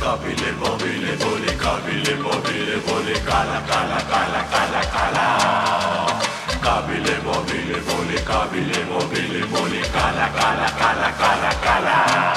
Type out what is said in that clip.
Kabile bobile bole, kabile bobile bole, kala kala kala kala kala. Kabile bobile bole, kabile bobile bole, kala kala kala kala kala.